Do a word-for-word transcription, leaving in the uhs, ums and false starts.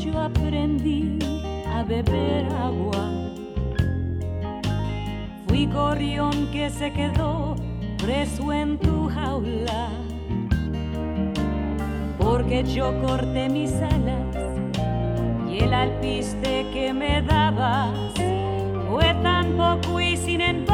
yo aprendí a beber agua. Fui gorrión que se quedó preso en tu jaula, porque yo corté mis alas y el alpiste que me dabas fue tan poco y sin embargo